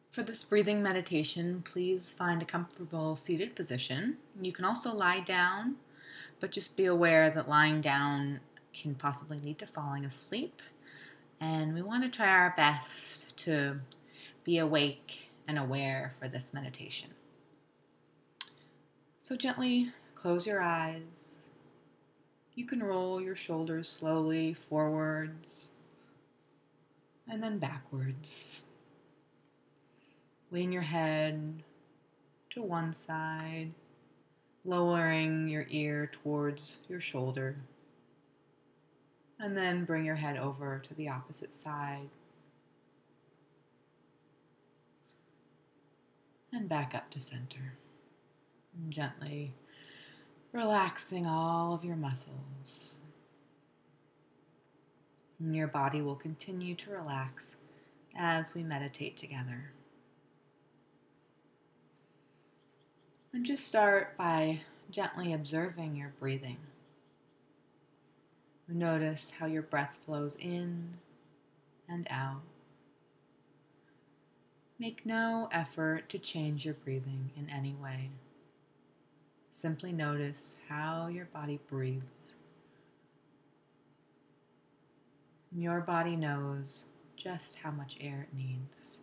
For this breathing meditation, please find a comfortable seated position. You can also lie down, but just be aware that lying down can possibly lead to falling asleep. And we want to try our best to be awake and aware for this meditation. So gently close your eyes. You can roll your shoulders slowly forwards and then backwards. Lean your head to one side, lowering your ear towards your shoulder. And then bring your head over to the opposite side. And back up to center. And gently relaxing all of your muscles. And your body will continue to relax as we meditate together. And just start by gently observing your breathing. Notice how your breath flows in and out. Make no effort to change your breathing in any way. Simply notice how your body breathes. Your body knows just how much air it needs.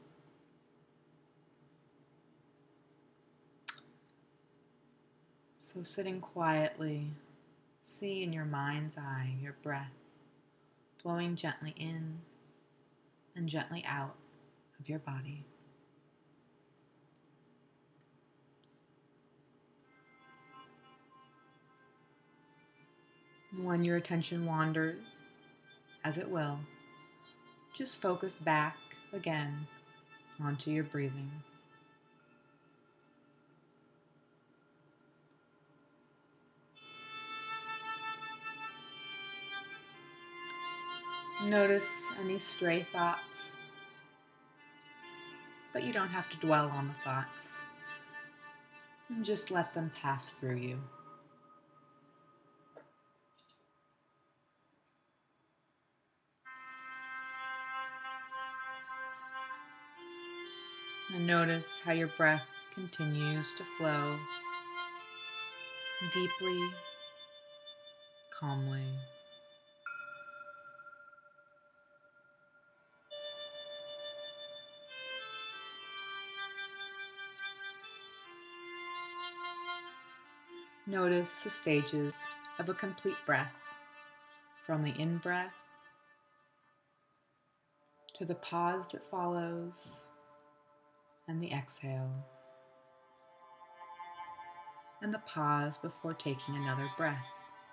So sitting quietly, see in your mind's eye your breath flowing gently in and gently out of your body. When your attention wanders, as it will, just focus back again onto your breathing. Notice any stray thoughts, but you don't have to dwell on the thoughts. And just let them pass through you. And notice how your breath continues to flow deeply, calmly. Notice the stages of a complete breath, from the in-breath to the pause that follows and the exhale, and the pause before taking another breath.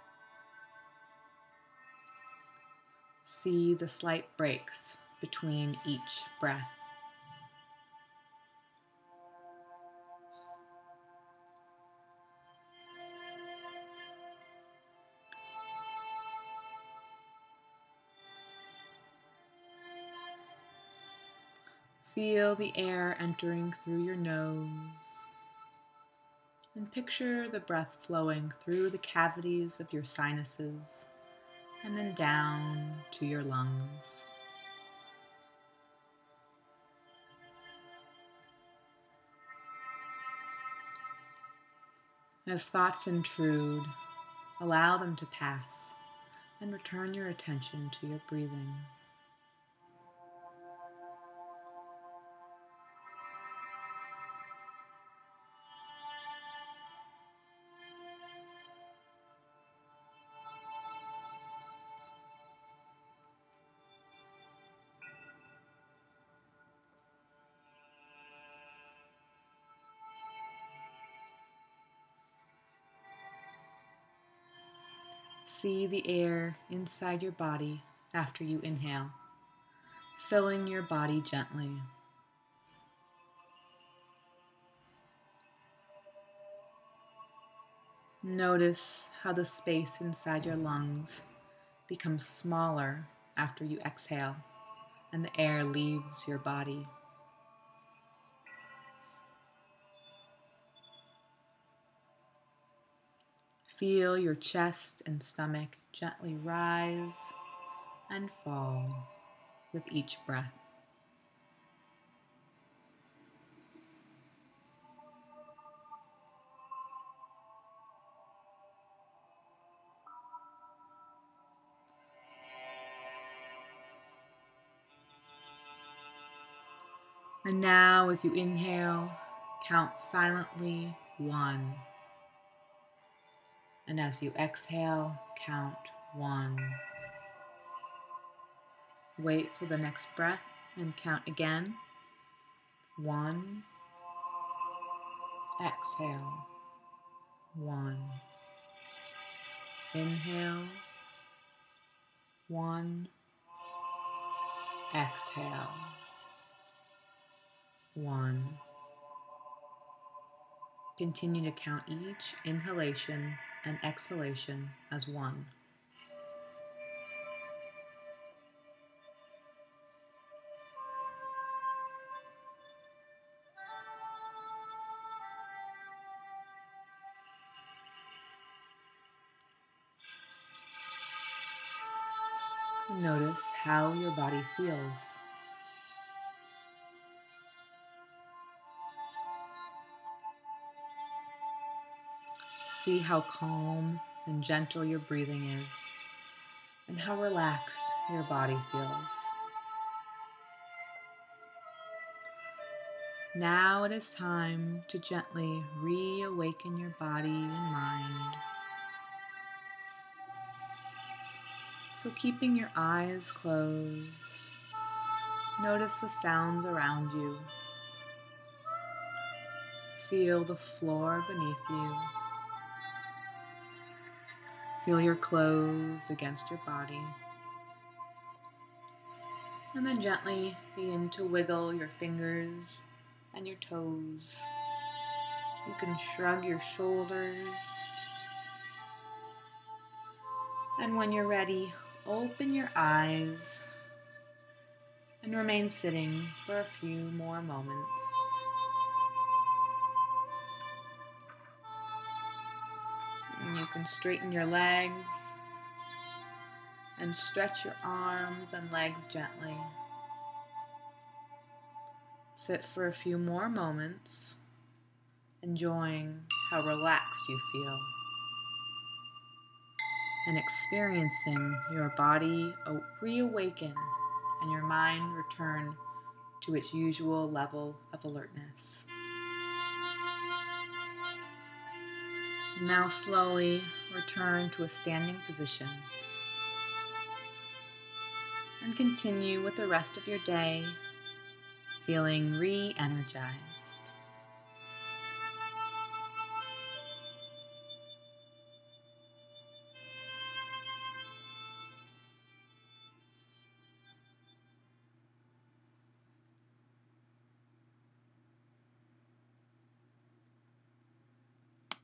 See the slight breaks between each breath. Feel the air entering through your nose, and picture the breath flowing through the cavities of your sinuses and then down to your lungs. As thoughts intrude, allow them to pass and return your attention to your breathing. See the air inside your body after you inhale, filling your body gently. Notice how the space inside your lungs becomes smaller after you exhale and the air leaves your body. Feel your chest and stomach gently rise and fall with each breath. And now, as you inhale, count silently 1. And as you exhale, count 1. Wait for the next breath and count again. 1. Exhale. 1. Inhale. 1. Exhale. 1. Continue to count each inhalation and exhalation as 1. And notice how your body feels. See how calm and gentle your breathing is, and how relaxed your body feels. Now it is time to gently reawaken your body and mind. So keeping your eyes closed, notice the sounds around you. Feel the floor beneath you. Feel your clothes against your body. And then gently begin to wiggle your fingers and your toes. You can shrug your shoulders. And when you're ready, open your eyes and remain sitting for a few more moments. And you can straighten your legs and stretch your arms and legs gently. Sit for a few more moments, enjoying how relaxed you feel and experiencing your body reawaken and your mind return to its usual level of alertness. Now slowly return to a standing position and continue with the rest of your day feeling re-energized.